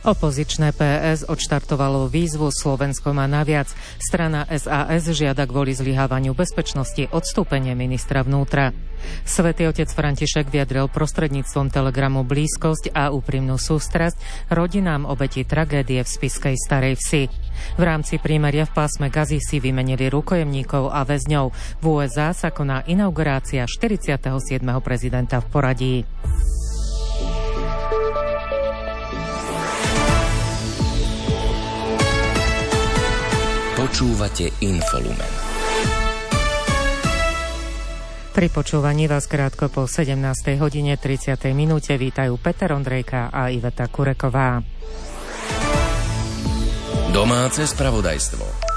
Opozičné PS odštartovalo výzvu Slovensko má naviac. Strana SAS žiada kvôli zlyhávaniu bezpečnosti odstúpenie ministra vnútra. Svätý otec František vyjadril prostredníctvom telegramu blízkosť a úprimnú sústrasť rodinám obetí tragédie v spišskej Starej Vsi. V rámci prímeria v pásme Gazy si vymenili rukojemníkov a väzňov. V USA sa koná inaugurácia 47. prezidenta v poradí. Počúvate Infolumen. Pri počúvaní vás krátko po 17:30 vítajú Peter Ondrejka a Iveta Kureková. Domáce spravodajstvo.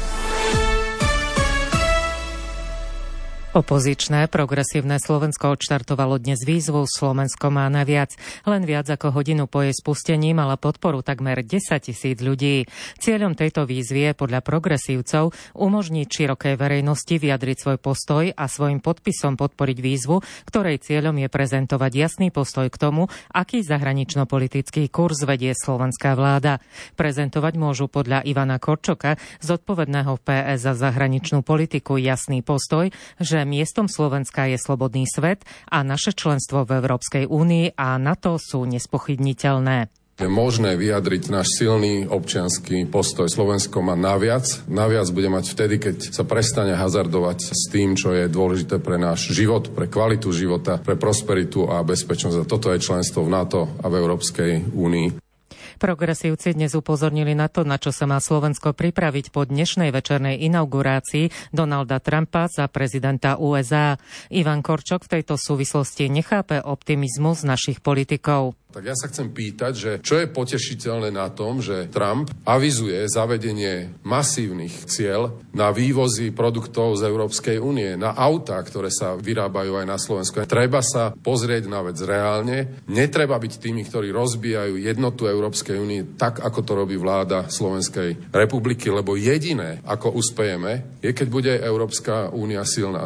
Opozičné progresívne Slovensko odštartovalo dnes výzvu Slovensko má naviac. Len viac ako hodinu po jej spustení mala podporu takmer 10 000 ľudí. Cieľom tejto výzvy je podľa progresívcov umožniť širokej verejnosti vyjadriť svoj postoj a svojim podpisom podporiť výzvu, ktorej cieľom je prezentovať jasný postoj k tomu, aký zahranično-politický kurz vedie slovenská vláda. Prezentovať môžu podľa Ivana Korčoka, zodpovedného v PS za zahraničnú politiku, jasný postoj, že miestom Slovenska je slobodný svet a naše členstvo v Európskej únii a NATO sú nespochybniteľné. Je možné vyjadriť náš silný občiansky postoj. Slovensko má naviac. Naviac bude mať vtedy, keď sa prestane hazardovať s tým, čo je dôležité pre náš život, pre kvalitu života, pre prosperitu a bezpečnosť. A toto je členstvo v NATO a v Európskej únii. Progresívci dnes upozornili na to, na čo sa má Slovensko pripraviť po dnešnej večernej inaugurácii Donalda Trumpa za prezidenta USA. Ivan Korčok v tejto súvislosti nechápe optimizmus našich politikov. Tak ja sa chcem pýtať, že čo je potešiteľné na tom, že Trump avizuje zavedenie masívnych ciel na vývozy produktov z Európskej únie, na autá, ktoré sa vyrábajú aj na Slovensku. Treba sa pozrieť na vec reálne. Netreba byť tými, ktorí rozbijajú jednotu Európskej únie tak, ako to robí vláda Slovenskej republiky, lebo jediné, ako uspejeme, je, keď bude Európska únia silná.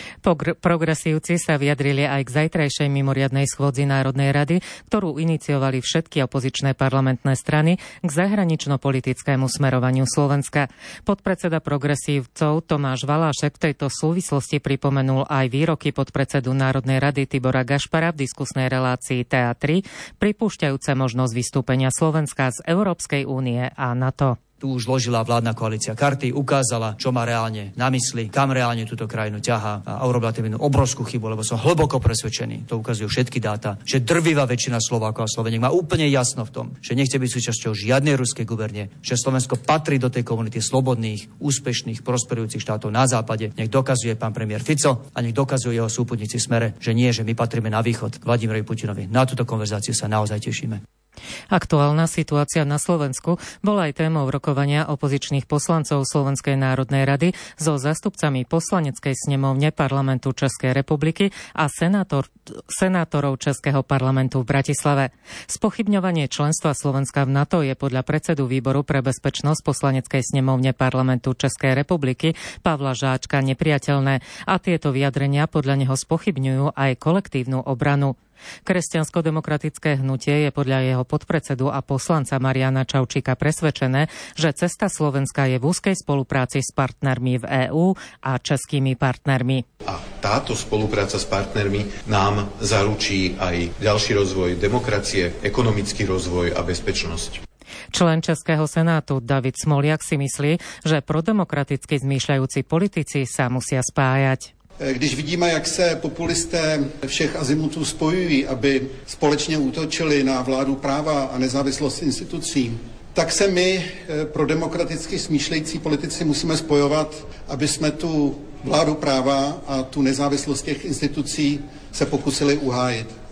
Progresívci sa vyjadrili aj k zajtrajšej mimoriadnej schôdzi Národnej rady, ktorú iniciovali všetky opozičné parlamentné strany k zahranično-politickému smerovaniu Slovenska. Podpredseda progresívcov Tomáš Valášek v tejto súvislosti pripomenul aj výroky podpredsedu Národnej rady Tibora Gašpara v diskusnej relácii TA3, pripúšťajúce možnosť vystúpenia Slovenska z Európskej únie a NATO. Tu už zložila vládna koalícia karty, ukázala, čo má reálne na mysli, kam reálne túto krajinu ťahá a urobila tým obrovskú chybu, lebo som hlboko presvedčený, to ukazujú všetky dáta, že drvivá väčšina Slovákov a Sloveniek má úplne jasno v tom, že nechce byť súčasťou žiadnej ruskej gubernie, že Slovensko patrí do tej komunity slobodných, úspešných, prosperujúcich štátov na západe. Nech dokazuje pán premiér Fico a nech dokazujú jeho súputníci v Smere, že nie, že my patríme na východ k Vladimirovi Putinovi. Na túto konverzáciu sa naozaj tešíme. Aktuálna situácia na Slovensku bola aj témou rokovania opozičných poslancov Slovenskej národnej rady so zástupcami poslaneckej snemovne Parlamentu Českej republiky a senátorov Českého parlamentu v Bratislave. Spochybňovanie členstva Slovenska v NATO je podľa predsedu výboru pre bezpečnosť poslaneckej snemovne Parlamentu Českej republiky Pavla Žáčka nepriateľné a tieto vyjadrenia podľa neho spochybňujú aj kolektívnu obranu. Kresťansko-demokratické hnutie je podľa jeho podpredsedu a poslanca Mariana Čaučíka presvedčené, že cesta Slovenska je v úzkej spolupráci s partnermi v EÚ a českými partnermi. A táto spolupráca s partnermi nám zaručí aj ďalší rozvoj demokracie, ekonomický rozvoj a bezpečnosť. Člen Českého senátu David Smoliak si myslí, že prodemokraticky zmýšľajúci politici sa musia spájať. Když vidíme, jak se populisté všech azimutů spojují, aby společně útočili na vládu práva a nezávislost institucí, tak se my, pro demokraticky smýšlející politici, musíme spojovat, aby jsme tu vládu práva a tu nezávislost těch institucí se pokusili uhájit.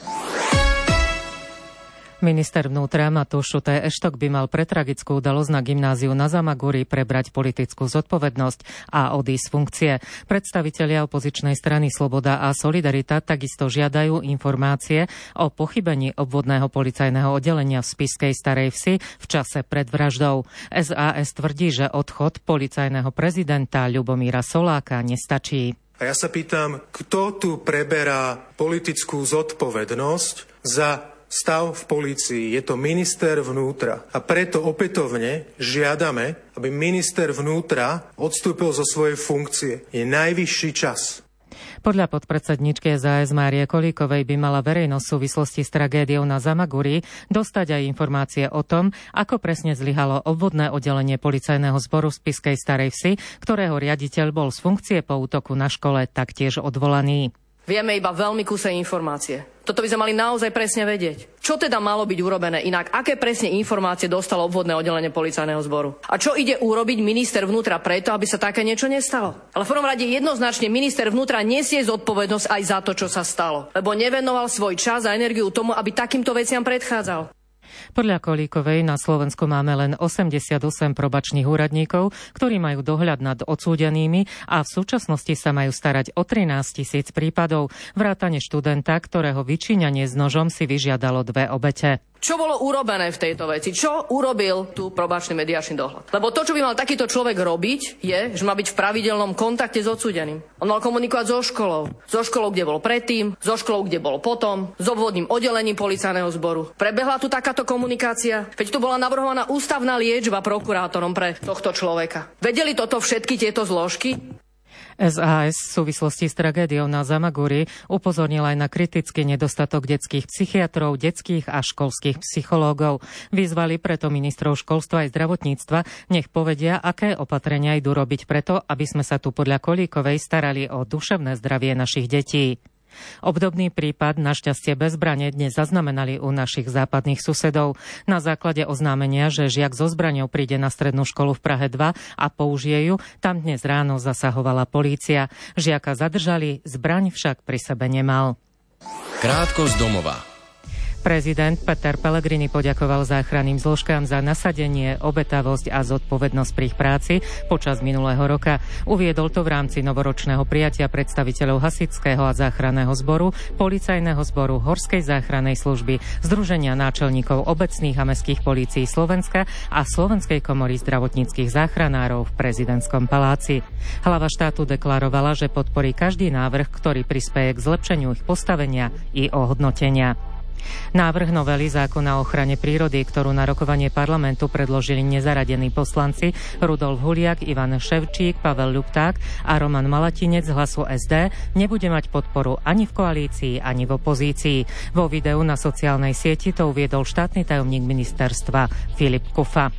Minister vnútra Matúš Šutaj Eštok by mal pre tragickú udalosť na gymnáziu na Zamagúri prebrať politickú zodpovednosť a odísť z funkcie. Predstavitelia opozičnej strany Sloboda a Solidarita takisto žiadajú informácie o pochybení obvodného policajného oddelenia v spišskej Starej Vsi v čase pred vraždou. SAS tvrdí, že odchod policajného prezidenta Ľubomíra Soláka nestačí. A ja sa pýtam, kto tu preberá politickú zodpovednosť za stav v polícii, je to minister vnútra. A preto opätovne žiadame, aby minister vnútra odstúpil zo svojej funkcie. Je najvyšší čas. Podľa podpredsedničky SAS Márie Kolíkovej by mala verejnosť v súvislosti s tragédiou na Zamaguri dostať aj informácie o tom, ako presne zlyhalo obvodné oddelenie policajného zboru v Spišskej Starej Vsi, ktorého riaditeľ bol z funkcie po útoku na škole taktiež odvolaný. Vieme iba veľmi kúsej informácie. Toto by sme mali naozaj presne vedieť. Čo teda malo byť urobené inak? Aké presne informácie dostalo obvodné oddelenie policajného zboru? A čo ide urobiť minister vnútra preto, aby sa také niečo nestalo? Ale v prvom rade jednoznačne minister vnútra nesie zodpovednosť aj za to, čo sa stalo. Lebo nevenoval svoj čas a energiu tomu, aby takýmto veciam predchádzal. Podľa Kolíkovej na Slovensku máme len 88 probačných úradníkov, ktorí majú dohľad nad odsúdenými a v súčasnosti sa majú starať o 13 000 prípadov, vrátane študenta, ktorého vyčíňanie s nožom si vyžiadalo 2 obete. Čo bolo urobené v tejto veci? Čo urobil tu probačný mediačný dohľad? Lebo to, čo by mal takýto človek robiť, je, že má byť v pravidelnom kontakte s odsúdeným. On mal komunikovať so školou. So školou, kde bol predtým, so školou, kde bol potom, s obvodným oddelením policajného zboru. Prebehla tu takáto komunikácia? Veď tu bola navrhovaná ústavná liečba prokurátorom pre tohto človeka. Vedeli toto všetky tieto zložky? SAS v súvislosti s tragédiou na Zamaguri upozornil aj na kritický nedostatok detských psychiatrov, detských a školských psychológov. Vyzvali preto ministrov školstva aj zdravotníctva, nech povedia, aké opatrenia idú robiť preto, aby sme sa tu podľa Kolíkovej starali o duševné zdravie našich detí. Obdobný prípad, našťastie bez zbrane, dnes zaznamenali u našich západných susedov. Na základe oznámenia, že žiak so zbraňou príde na strednú školu v Prahe 2 a použije ju, tam dnes ráno zasahovala polícia. Žiaka zadržali, zbraň však pri sebe nemal. Krátko z domova. Prezident Peter Pellegrini poďakoval záchranným zložkám za nasadenie, obetavosť a zodpovednosť pri ich práci počas minulého roka. Uviedol to v rámci novoročného prijatia predstaviteľov hasičského a záchranného zboru, policajného zboru, Horskej záchrannej služby, Združenia náčelníkov obecných a mestských polícií Slovenska a Slovenskej komory zdravotníckych záchranárov v prezidentskom paláci. Hlava štátu deklarovala, že podporí každý návrh, ktorý prispeje k zlepšeniu ich postavenia i ohodnotenia. Návrh novely zákona o ochrane prírody, ktorú na rokovanie parlamentu predložili nezaradení poslanci Rudolf Huliak, Ivan Ševčík, Pavel Ľupták a Roman Malatinec z Hlasu SD, nebude mať podporu ani v koalícii, ani v opozícii. Vo videu na sociálnej sieti to uviedol štátny tajomník ministerstva Filip Kufa.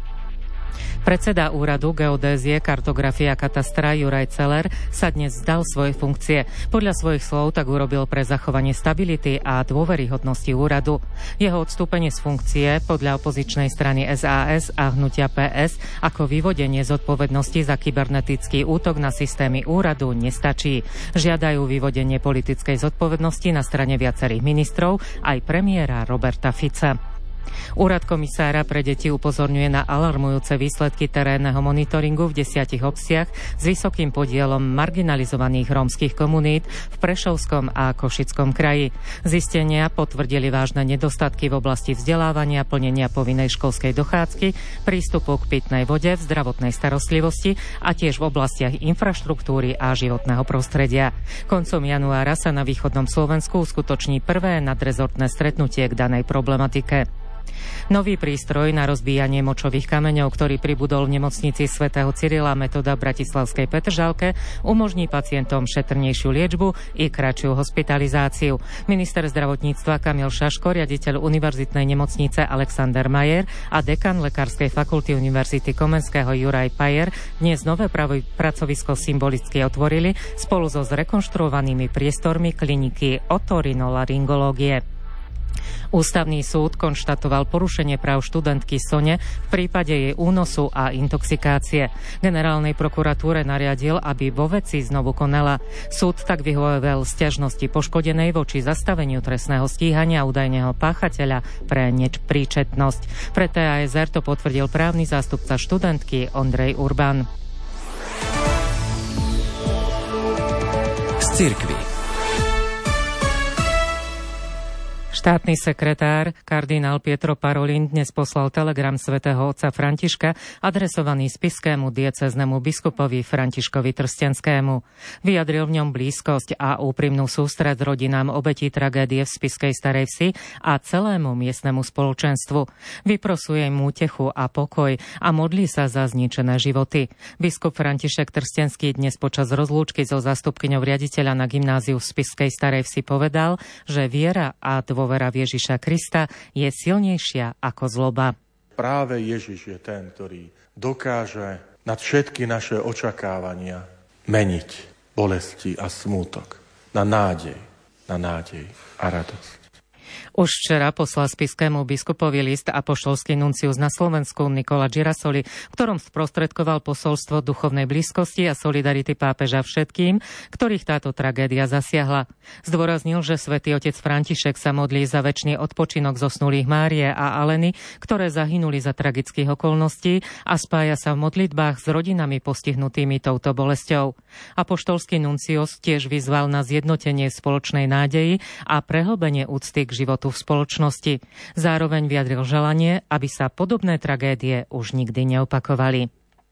Predseda úradu geodézie, kartografie a katastra Juraj Celer sa dnes vzdal svoje funkcie. Podľa svojich slov tak urobil pre zachovanie stability a dôveryhodnosti úradu. Jeho odstúpenie z funkcie podľa opozičnej strany SAS a hnutia PS ako vyvodenie zodpovednosti za kybernetický útok na systémy úradu nestačí. Žiadajú vyvodenie politickej zodpovednosti na strane viacerých ministrov aj premiéra Roberta Fica. Úrad komisára pre deti upozorňuje na alarmujúce výsledky terénneho monitoringu v 10 obciach s vysokým podielom marginalizovaných rómskych komunít v Prešovskom a Košickom kraji. Zistenia potvrdili vážne nedostatky v oblasti vzdelávania, plnenia povinnej školskej dochádzky, prístupu k pitnej vode, v zdravotnej starostlivosti a tiež v oblastiach infraštruktúry a životného prostredia. Koncom januára sa na východnom Slovensku uskutoční prvé nadrezortné stretnutie k danej problematike. Nový prístroj na rozbíjanie močových kameňov, ktorý pribudol v nemocnici svätého Cyrila Metoda v bratislavskej Petržalke, umožní pacientom šetrnejšiu liečbu i kratšiu hospitalizáciu. Minister zdravotníctva Kamil Šaško, riaditeľ univerzitnej nemocnice Alexander Majer a dekan Lekárskej fakulty Univerzity Komenského Juraj Pajer dnes nové pracovisko symbolicky otvorili spolu so zrekonštruovanými priestormi kliniky otorinolaryngológie. Ústavný súd konštatoval porušenie práv študentky Sone v prípade jej únosu a intoxikácie. Generálnej prokuratúre nariadil, aby vo veci znovu konala. Súd tak vyhovel sťažnosti poškodenej voči zastaveniu trestného stíhania údajného páchateľa pre nepríčetnosť. Pre TASR to potvrdil právny zástupca študentky Ondrej Urban. Z cirkvi. Štátny sekretár kardinál Pietro Parolin dnes poslal telegram svätého otca Františka adresovaný spiskému diecéznemu biskupovi Františkovi Trstenskému. Vyjadril v ňom blízkosť a úprimnú sústred rodinám obetí tragédie v Spišskej Starej Vsi a celému miestnemu spoločenstvu. Vyprosuje im útechu a pokoj a modlí sa za zničené životy. Biskup František Trstenský dnes počas rozlúčky so zástupkyňou riaditeľa na gymnáziu v Spišskej Starej Vsi povedal, že viera a dôvera v Ježiša Krista je silnejšia ako zloba. Práve Ježiš je ten, ktorý dokáže nad všetky naše očakávania meniť bolesti a smútok na nádej a radosť. Už včera poslal spiskému biskupovi list apoštolský nuncius na Slovensku Nikola Girasoli, v ktorom sprostredkoval posolstvo duchovnej blízkosti a solidarity pápeža všetkým, ktorých táto tragédia zasiahla. Zdôraznil, že svätý otec František sa modlí za večný odpočinok zosnulých Márie a Aleny, ktoré zahynuli za tragických okolností, a spája sa v modlitbách s rodinami postihnutými touto bolesťou. Apoštolský nuncius tiež vyzval na zjednotenie spoločnej nádeji a prehlbenie úcty k životu v spoločnosti. Zároveň vyjadril želanie, aby sa podobné tragédie už nikdy neopakovali.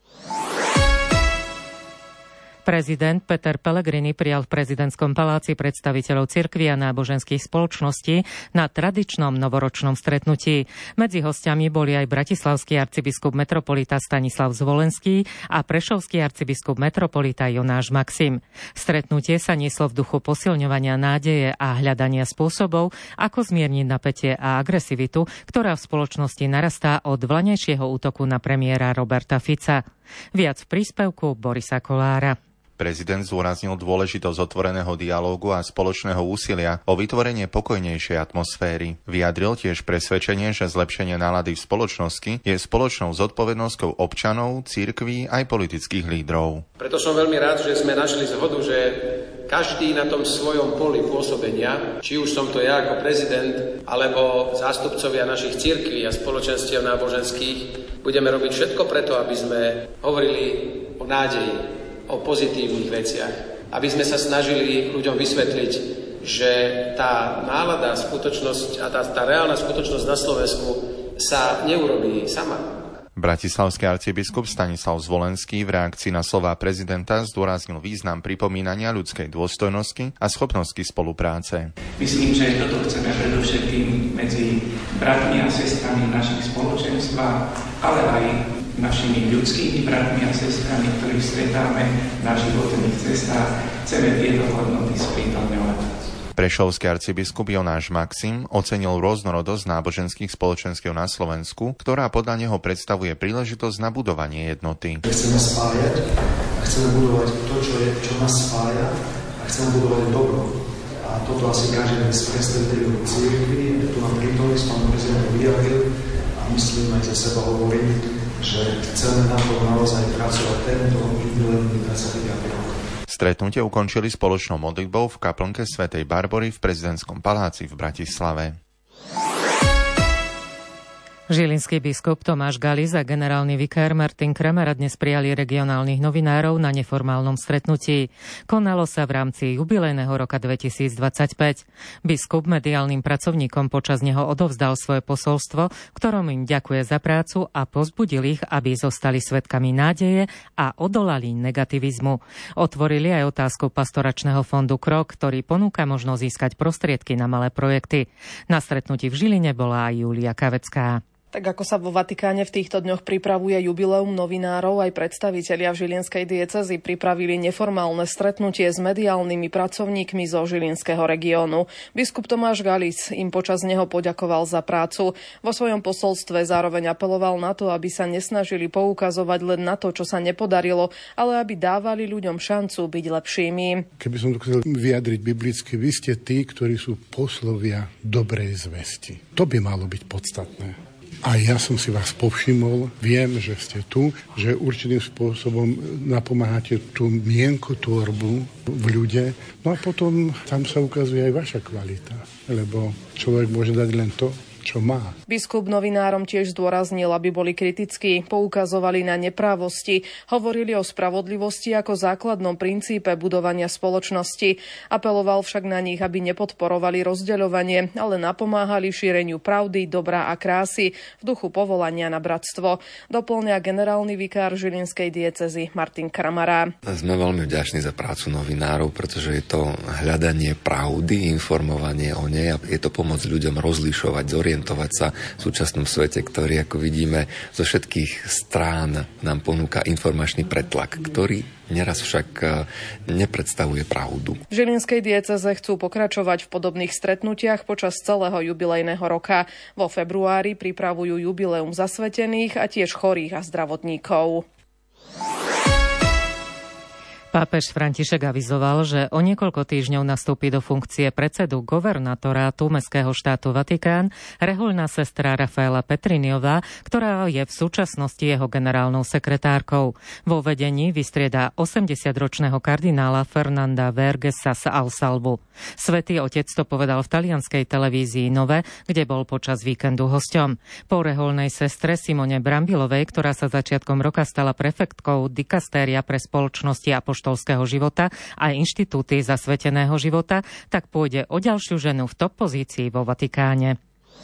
Prezident Peter Pellegrini prijal v prezidentskom paláci predstaviteľov cirkví a náboženských spoločností na tradičnom novoročnom stretnutí. Medzi hostiami boli aj bratislavský arcibiskup metropolita Stanislav Zvolenský a prešovský arcibiskup metropolita Jonáš Maxim. Stretnutie sa nieslo v duchu posilňovania nádeje a hľadania spôsobov, ako zmierniť napätie a agresivitu, ktorá v spoločnosti narastá od vlanejšieho útoku na premiéra Roberta Fica. Viac v príspevku Borisa Kolára. Prezident zdôraznil dôležitosť otvoreného dialógu a spoločného úsilia o vytvorenie pokojnejšej atmosféry. Vyjadril tiež presvedčenie, že zlepšenie nálady v spoločnosti je spoločnou zodpovednosťou občanov, cirkví aj politických lídrov. Preto som veľmi rád, že sme našli zhodu, že každý na tom svojom poli pôsobenia, či už som to ja ako prezident, alebo zástupcovia našich cirkví a spoločenstiev náboženských, budeme robiť všetko preto, aby sme hovorili o nádeji, o pozitívnych veciach. Aby sme sa snažili ľuďom vysvetliť, že tá nálada, skutočnosť a tá reálna skutočnosť na Slovensku sa neurobí sama. Bratislavský arcibiskup Stanislav Zvolenský v reakcii na slová prezidenta zdôraznil význam pripomínania ľudskej dôstojnosti a schopnosti spolupráce. Myslím, že toto chceme predovšetkým medzi bratmi a sestrami našich spoločenstvách, ale aj našimi ľudskými bratmi a sestrami, ktorých stretáme na životných cestách, chceme tieto hodnoty sprítomňovať. Prešovský arcibiskup Jonáš Maxim ocenil rôznorodosť náboženských spoločenstiev na Slovensku, ktorá podľa neho predstavuje príležitosť na budovanie jednoty. Chceme spájať a chceme budovať to, čo nás spája, a chceme budovať dobro. A toto asi každý z predstaviteľov cirkvi, tu nám prítomný s pánom prezidentom vyjadril a myslím aj za seba hovorím, že chceme na to naozaj pracovať tento jubilejný 25. rok. Stretnutie ukončili spoločnou modlitbou v kaplnke svätej Barbory v prezidentskom paláci v Bratislave. Žilinský biskup Tomáš Galis a generálny vikár Martin Kramera dnes prijali regionálnych novinárov na neformálnom stretnutí. Konalo sa v rámci jubilejného roka 2025. Biskup mediálnym pracovníkom počas neho odovzdal svoje posolstvo, ktorom im ďakuje za prácu a povzbudil ich, aby zostali svedkami nádeje a odolali negativizmu. Otvorili aj otázku pastoračného fondu KROK, ktorý ponúka možnosť získať prostriedky na malé projekty. Na stretnutí v Žiline bola aj Júlia Kavecká. Tak ako sa vo Vatikáne v týchto dňoch pripravuje jubileum novinárov, aj predstavitelia v žilinskej diecézi pripravili neformálne stretnutie s mediálnymi pracovníkmi zo žilinského regiónu. Biskup Tomáš Galis im počas neho poďakoval za prácu. Vo svojom posolstve zároveň apeloval na to, aby sa nesnažili poukazovať len na to, čo sa nepodarilo, ale aby dávali ľuďom šancu byť lepšími. Keby som to chcel vyjadriť biblicky, vy ste tí, ktorí sú poslovia dobrej zvesti. To by malo byť podstatné. A ja som si vás povšimol, viem, že ste tu, že určitým spôsobom napomáhate tú mienkotvorbu v ľude. No a potom tam sa ukazuje aj vaša kvalita, lebo človek môže dať len to, čo má. Biskup novinárom tiež zdôraznil, aby boli kritickí, poukazovali na neprávosti, hovorili o spravodlivosti ako základnom princípe budovania spoločnosti. Apeloval však na nich, aby nepodporovali rozdeľovanie, ale napomáhali šíreniu pravdy, dobra a krásy v duchu povolania na bratstvo. Doplňa generálny vikár žilinskej diecézy Martin Kramara. Sme veľmi vďační za prácu novinárov, pretože je to hľadanie pravdy, informovanie o nej a je to pomoc ľuďom rozlišovať, zorientovať sa v súčasnom svete, ktorý, ako vidíme, zo všetkých strán nám ponúka informačný pretlak, ktorý neraz však nepredstavuje pravdu. V žilinskej diecéze chcú pokračovať v podobných stretnutiach počas celého jubilejného roka. Vo februári pripravujú jubileum zasvetených a tiež chorých a zdravotníkov. Pápež František avizoval, že o niekoľko týždňov nastúpi do funkcie predsedu governatorátu Mestského štátu Vatikán rehoľná sestra Rafaela Petriniová, ktorá je v súčasnosti jeho generálnou sekretárkou. Vo vedení vystriedá 80-ročného kardinála Fernanda Vergesa z Alsalbu. Svätý otec to povedal v talianskej televízii Nove, kde bol počas víkendu hosťom. Po rehoľnej sestre Simone Brambilovej, ktorá sa začiatkom roka stala prefektkou dikastéria pre spoločnosti a apoštolského života a inštitúty zasveteného života, tak pôjde o ďalšiu ženu v top pozícii vo Vatikáne.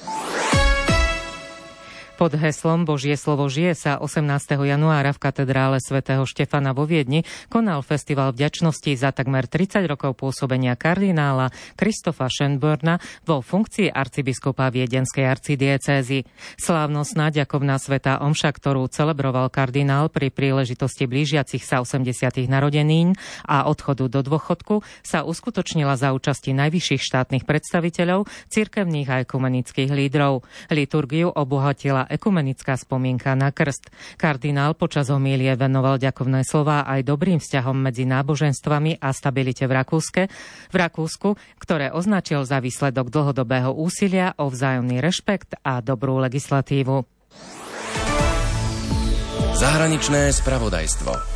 Pod heslom Božie slovo žije sa 18. januára v katedrále svätého Štefana vo Viedni konal festival vďačnosti za takmer 30 rokov pôsobenia kardinála Christopha Schönborna vo funkcii arcibiskupa viedenskej arcidiecézy. Slávnostná ďakovná svätá omša, ktorú celebroval kardinál pri príležitosti blížiacich sa 80. narodenín a odchodu do dôchodku, sa uskutočnila za účasti najvyšších štátnych predstaviteľov, cirkevných a ekumenických lídrov. Liturgiu obohatila ekumenická spomienka na krst. Kardinál počas homílie venoval ďakovné slová aj dobrým vzťahom medzi náboženstvami a stabilite v Rakúsku, ktoré označil za výsledok dlhodobého úsilia o vzájomný rešpekt a dobrú legislatívu. Zahraničné spravodajstvo.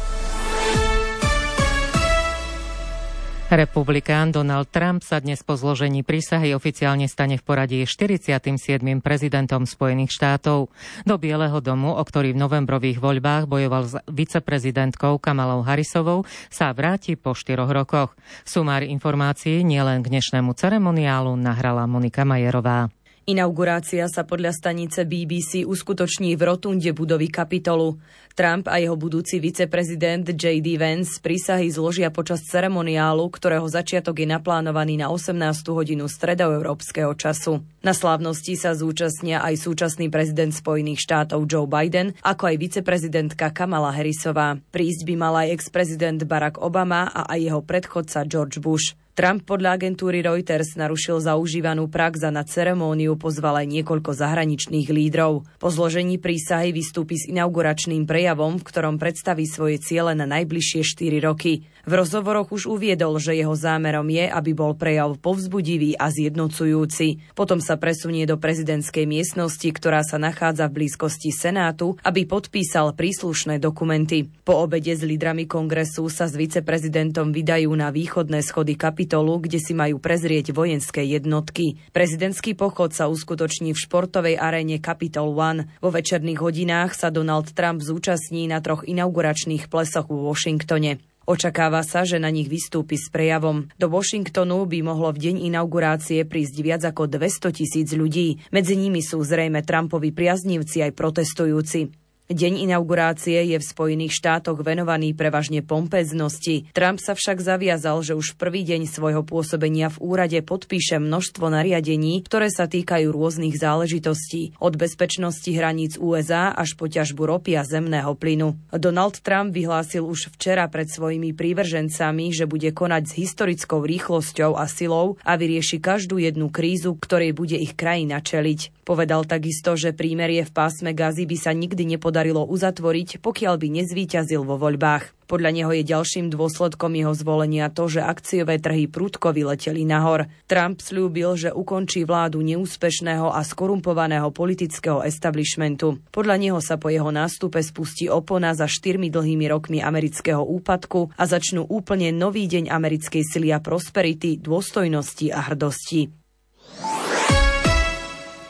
Republikán Donald Trump sa dnes po zložení prísahy oficiálne stane v poradí 47. prezidentom Spojených štátov. Do Bieleho domu, o ktorý v novembrových voľbách bojoval s viceprezidentkou Kamalou Harrisovou, sa vráti po 4 rokoch. Sumár informácií nielen k dnešnému ceremoniálu nahrala Monika Majerová. Inaugurácia sa podľa stanice BBC uskutoční v rotunde budovy Kapitolu. Trump a jeho budúci viceprezident J.D. Vance prísahy zložia počas ceremoniálu, ktorého začiatok je naplánovaný na 18. hodinu stredoeurópskeho času. Na slávnosti sa zúčastnia aj súčasný prezident Spojených štátov Joe Biden, ako aj viceprezidentka Kamala Harrisová. Prísť by mal aj ex-prezident Barack Obama a aj jeho predchodca George Bush. Trump podľa agentúry Reuters narušil zaužívanú prax a na ceremóniu pozval aj niekoľko zahraničných lídrov. Po zložení prísahy vystúpi s inauguračným prejavom, v ktorom predstaví svoje ciele na najbližšie 4 roky. V rozhovoroch už uviedol, že jeho zámerom je, aby bol prejav povzbudivý a zjednocujúci. Potom sa presunie do prezidentskej miestnosti, ktorá sa nachádza v blízkosti Senátu, aby podpísal príslušné dokumenty. Po obede s lídrami kongresu sa s viceprezidentom vydajú na východné schody Kapitolu, kde si majú prezrieť vojenské jednotky. Prezidentský pochod sa uskutoční v športovej aréne Capitol One. Vo večerných hodinách sa Donald Trump zúčastní na 3 inauguračných plesoch vo Washingtone. Očakáva sa, že na nich vystúpi s prejavom. Do Washingtonu by mohlo v deň inaugurácie prísť viac ako 200,000 ľudí. Medzi nimi sú zrejme Trumpovi priaznivci aj protestujúci. Deň inaugurácie je v Spojených štátoch venovaný prevažne pompéznosti. Trump sa však zaviazal, že už v prvý deň svojho pôsobenia v úrade podpíše množstvo nariadení, ktoré sa týkajú rôznych záležitostí, od bezpečnosti hraníc USA až po ťažbu ropy a zemného plynu. Donald Trump vyhlásil už včera pred svojimi prívržencami, že bude konať s historickou rýchlosťou a silou a vyrieši každú jednu krízu, ktorej bude ich krajina čeliť. Povedal takisto, že prímerie v pásme Gazy by sa nikdy nepodarilo uzatvoriť, pokiaľ by nezvíťazil vo voľbách. Podľa neho je ďalším dôsledkom jeho zvolenia to, že akciové trhy prudko vyleteli nahor. Trump sľúbil, že ukončí vládu neúspešného a skorumpovaného politického establishmentu. Podľa neho sa po jeho nástupe spustí opona za 4 dlhými rokmi amerického úpadku a začnú úplne nový deň americkej sily a prosperity, dôstojnosti a hrdosti.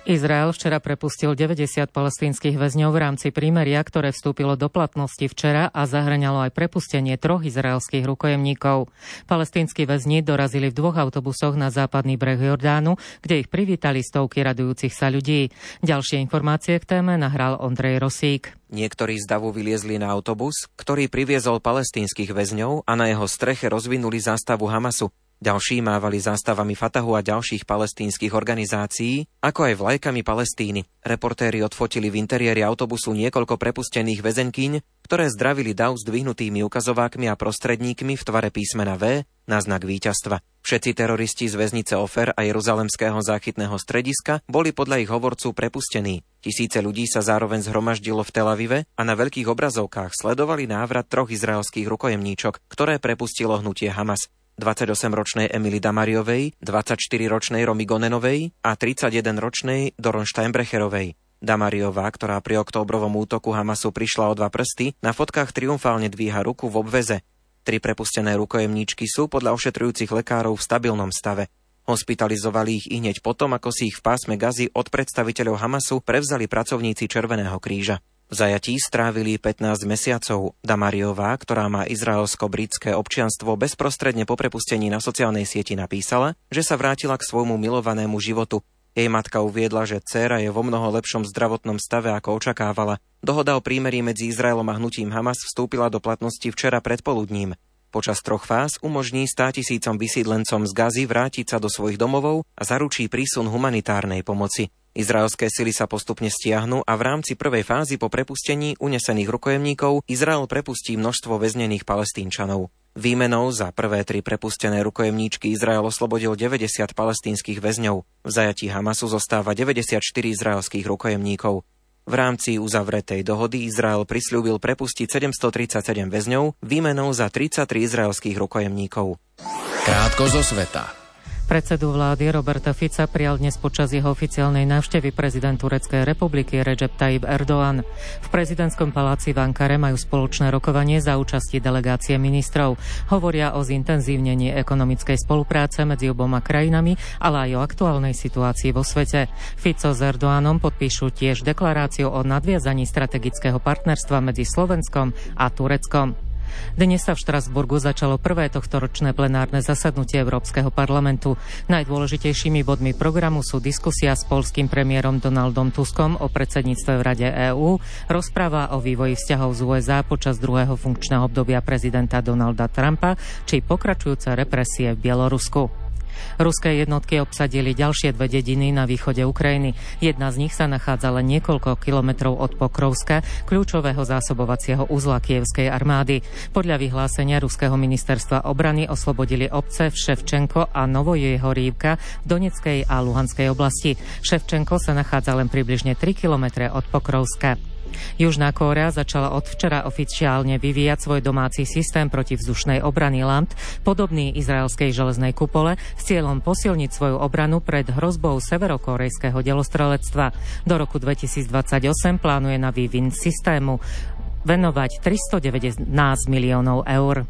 Izrael včera prepustil 90 palestínskych väzňov v rámci prímeria, ktoré vstúpilo do platnosti včera a zahŕňalo aj prepustenie 3 izraelských rukojemníkov. Palestínski väzni dorazili v 2 autobusoch na západný breh Jordánu, kde ich privítali stovky radujúcich sa ľudí. Ďalšie informácie k téme nahral Ondrej Rosík. Niektorí z davu vyliezli na autobus, ktorý priviezol palestínskych väzňov a na jeho streche rozvinuli zástavu Hamasu. Ďalší mávali zástavami Fatahu a ďalších palestínskych organizácií, ako aj vlajkami Palestíny. Reportéri odfotili v interiéri autobusu niekoľko prepustených väzenkyň, ktoré zdravili dav s dvihnutými ukazovákmi a prostredníkmi v tvare písmena V na znak víťazstva. Všetci teroristi z väznice Ofer a Jeruzalemského záchytného strediska boli podľa ich hovorcu prepustení. Tisíce ľudí sa zároveň zhromaždilo v Tel Avive a na veľkých obrazovkách sledovali návrat 3 izraelských rukojemníčok, ktoré prepustilo hnutie Hamas. 28-ročnej Emily Damariovej, 24-ročnej Romy Gonenovej a 31-ročnej Doron Steinbrecherovej. Damariová, ktorá pri októbrovom útoku Hamasu prišla o 2 prsty, na fotkách triumfálne dvíha ruku v obväze. 3 prepustené rukojemníčky sú podľa ošetrujúcich lekárov v stabilnom stave. Hospitalizovali ich hneď potom, ako si ich v pásme Gazy od predstaviteľov Hamasu prevzali pracovníci Červeného kríža. V zajatí strávili 15 mesiacov. Damariová, ktorá má izraelsko-britské občianstvo, bezprostredne po prepustení na sociálnej sieti napísala, že sa vrátila k svojmu milovanému životu. Jej matka uviedla, že dcéra je vo mnoho lepšom zdravotnom stave, ako očakávala. Dohoda o prímerí medzi Izraelom a hnutím Hamas vstúpila do platnosti včera predpoludním. Počas 3 fáz umožní 100 000 vysídlencom z Gazy vrátiť sa do svojich domovov a zaručí prísun humanitárnej pomoci. Izraelské sily sa postupne stiahnu a v rámci prvej fázy po prepustení unesených rukojemníkov Izrael prepustí množstvo väznených Palestínčanov. Výmenou za prvé 3 prepustené rukojemníčky Izrael oslobodil 90 palestínskych väzňov. V zajatí Hamasu zostáva 94 izraelských rukojemníkov. V rámci uzavretej dohody Izrael prisľúbil prepustiť 737 väzňov výmenou za 33 izraelských rukojemníkov. Krátko zo sveta. Predsedu vlády Roberta Fica prijal dnes počas jeho oficiálnej návštevy prezident Tureckej republiky Recep Tayyip Erdoğan. V prezidentskom paláci v Ankare majú spoločné rokovanie za účasti delegácie ministrov. Hovoria o zintenzívnení ekonomickej spolupráce medzi oboma krajinami, ale aj o aktuálnej situácii vo svete. Fico s Erdoğanom podpíšu tiež deklaráciu o nadviazaní strategického partnerstva medzi Slovenskom a Tureckom. Dnes sa v Štrasburgu začalo prvé tohtoročné plenárne zasadnutie Európskeho parlamentu. Najdôležitejšími bodmi programu sú diskusia s poľským premiérom Donaldom Tuskom o predsedníctve v Rade EÚ, rozpráva o vývoji vzťahov z USA počas 2. funkčného obdobia prezidenta Donalda Trumpa či pokračujúce represie v Bielorusku. Ruské jednotky obsadili ďalšie 2 dediny na východe Ukrajiny. Jedna z nich sa nachádza len niekoľko kilometrov od Pokrovska, kľúčového zásobovacieho uzla kievskej armády. Podľa vyhlásenia ruského ministerstva obrany oslobodili obce v Ševčenko a Novojehorívka v Donetskej a Luhanskej oblasti. Ševčenko sa nachádza len približne 3 kilometre od Pokrovska. Južná Kórea začala od včera oficiálne vyvíjať svoj domáci systém protivzdušnej obrany LAMT, podobný izraelskej železnej kupole, s cieľom posilniť svoju obranu pred hrozbou severokórejského delostrelectva. Do roku 2028 plánuje na vývin systému venovať 319 miliónov eur.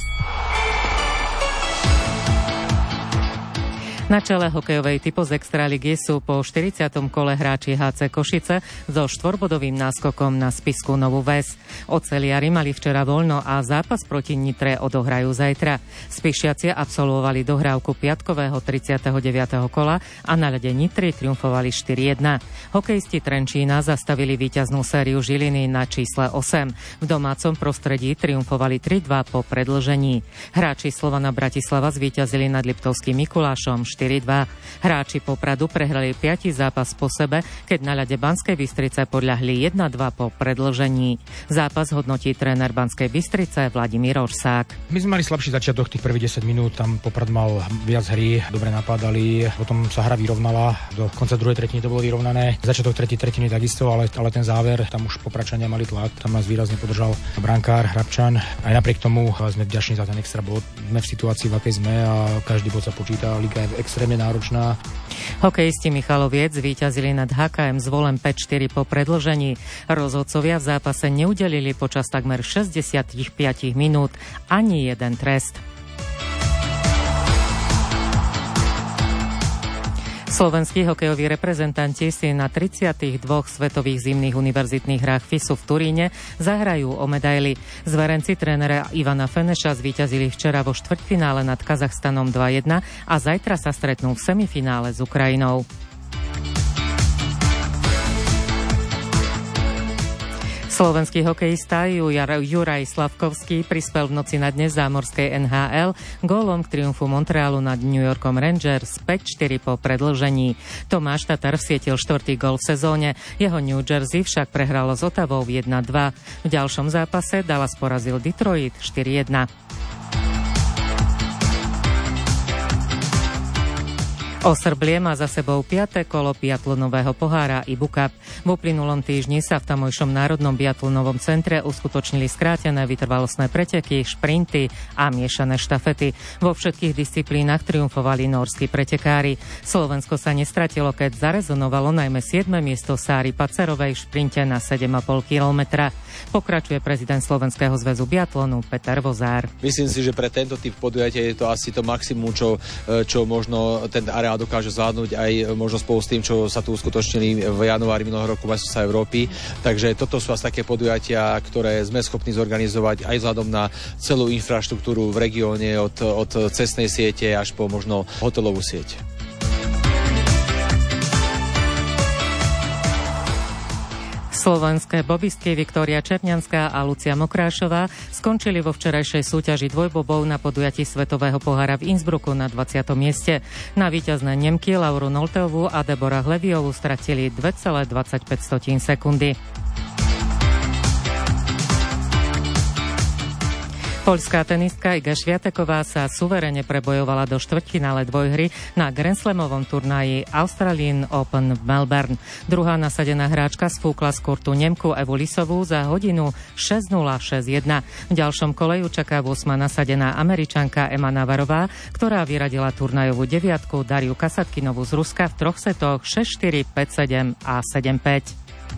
Na čele hokejovej typo z Extraligy sú po 40. kole hráči HC Košice so 4-bodovým náskokom na Spisku Novú Ves. Oceliari mali včera voľno a zápas proti Nitre odohrajú zajtra. Spišiaci absolvovali dohrávku piatkového 39. kola a na ľade Nitry triumfovali 4-1. Hokejisti Trenčína zastavili víťaznú sériu Žiliny na čísle 8. V domácom prostredí triumfovali 3-2 po predĺžení. Hráči Slovana Bratislava zvíťazili nad Liptovským Mikulášom 4-2. Hráči Popradu prehrali 5. zápas po sebe, keď na ľade Banskej Bystrice podľahli 1-2 po predĺžení. Zápas hodnotí tréner Banskej Bystrice Vladimír Orsák. My sme mali slabší začiatok tých prvých 10 minút, tam Poprad mal viac hry, dobre napádali, potom sa hra vyrovnala, do konca druhej tretiny to bolo vyrovnané. Začiatok tretej tretiny takisto, ale ten záver, tam už Popradčania mali tlak, tam nás výrazne podržal brankár Hrabčan. Aj napriek tomu sme vďační za ten extra bod. Sme v situácii, v akej sme a každý bod sa počíta, liga je extrémne náročná. Hokejisti Michaloviec zvíťazili nad HKM Zvolen 5-4 po predĺžení. Rozhodcovia v zápase neudelili počas takmer 65 minút ani jeden trest. Slovenskí hokejoví reprezentanti si na 32 svetových zimných univerzitných hrách FISu v Turíne zahrajú o medaily. Zverenci trénera Ivana Feneša zvíťazili včera vo štvrťfinále nad Kazachstanom 2-1 a zajtra sa stretnú v semifinále s Ukrajinou. Slovenský hokejista Juraj Slavkovský prispel v noci na dnes zámorskej NHL gólom k triumfu Montrealu nad New Yorkom Rangers 5-4 po predĺžení. Tomáš Tatar vsietil 4. gól v sezóne, jeho New Jersey však prehralo s Ottawou 1-2. V ďalšom zápase Dallas porazil Detroit 4-1. Osrblie má za sebou 5. kolo biatlonového pohára IBU Cup. V uplynulom týždni sa v tamojšom národnom biatlonovom centre uskutočnili skrátené vytrvalostné preteky, šprinty a miešané štafety. Vo všetkých disciplínach triumfovali nórski pretekári. Slovensko sa nestratilo, keď zarezonovalo najmä 7. miesto Sáry Pacerovej v šprinte na 7,5 kilometra. Pokračuje prezident Slovenského zväzu biatlonu Peter Vozár. Myslím si, že pre tento typ podujatia je to asi to maximum, čo možno ten areál dokáže zvládnuť, aj možno spolu s tým, čo sa tu uskutočnili v januári minulého roku majstrovstvá Európy. Takže toto sú asi také podujatia, ktoré sme schopní zorganizovať aj vzhľadom na celú infraštruktúru v regióne od cestnej siete až po možno hotelovú sieť. Slovenské bobistky Viktória Černianská a Lucia Mokrášová skončili vo včerajšej súťaži dvojbobov na podujatí Svetového pohára v Innsbrucku na 20. mieste. Na víťazné Nemky Lauru Nolteovú a Debora Hleviovú stratili 2,25 sekundy. Poľská tenistka Iga Swiateková sa suverene prebojovala do štvrťfinále dvojhry na Grand Slamovom turnaji Australian Open v Melbourne. Druhá nasadená hráčka sfúkla z kurtu Nemku Evu Lisovú za hodinu 6:06:1. V ďalšom kole ju čaká 8. nasadená Američanka Emma Navarová, ktorá vyradila turnajovú deviatku Dariu Kasatkinovú z Ruska v troch setoch 6-4, 5-7 a 7-5.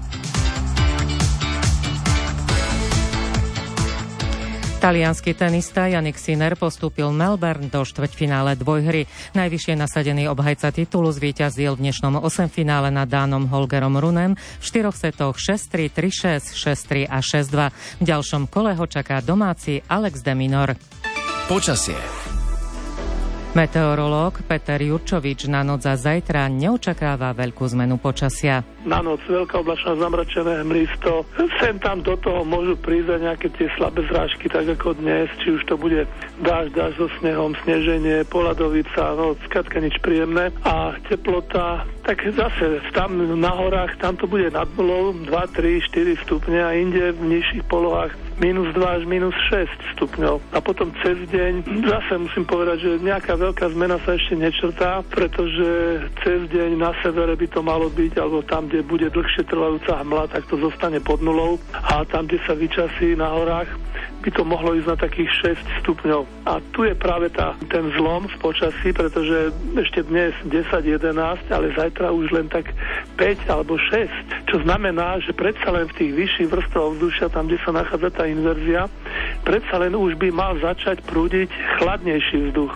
Taliansky tenista Jannik Sinner postúpil Melbourne do štvrťfinále dvojhry. Najvyššie nasadený obhajca titulu zvíťazil v dnešnom 8-finále nad Dánom Holgerom Runem v 4 setoch 6-3, 3-6, 6-3 a 6-2. V ďalšom kole ho čaká domáci Alex de Minaur. Počasie. Meteorológ Peter Jurčovič na noc a zajtra neočakáva veľkú zmenu počasia. Na noc veľká oblačná, zamračené hmlisto. Sem tam do toho môžu prísť nejaké tie slabé zrážky, tak ako dnes, či už to bude dážď so snehom, sneženie, poladovica, no skrátka nič príjemné. A teplota, tak zase tam na horách, tam to bude nad nulou 2, 3, 4 stupne a inde v nižších polohách -2 až -6 stupňov. A potom cez deň, zase musím povedať, že nejaká veľká zmena sa ešte nečrtá, pretože cez deň na severe by to malo byť, alebo tam, kde bude dlhšie trvajúca hmla, tak to zostane pod nulou a tam, kde sa vyčasí na horách, by to mohlo ísť na takých 6 stupňov. A tu je práve ten zlom v počasí, pretože ešte dnes 10-11, ale zajtra už len tak 5 alebo 6, čo znamená, že predsa len v tých vyšších vrstvách ovzdušia, tam, kde sa nachádza tá inverzia, predsa len už by mal začať prúdiť chladnejší vzduch.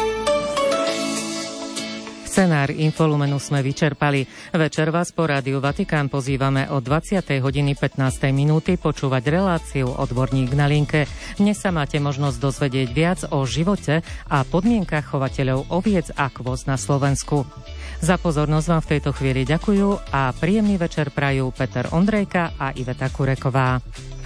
Scenár Infolumenu sme vyčerpali. Večer vás po Rádiu Vatikán pozývame o 20:15 počúvať reláciu Odborník na linke. Dnes sa máte možnosť dozvedieť viac o živote a podmienkach chovateľov oviec a kôz na Slovensku. Za pozornosť vám v tejto chvíli ďakujú a príjemný večer prajú Peter Ondrejka a Iveta Kureková.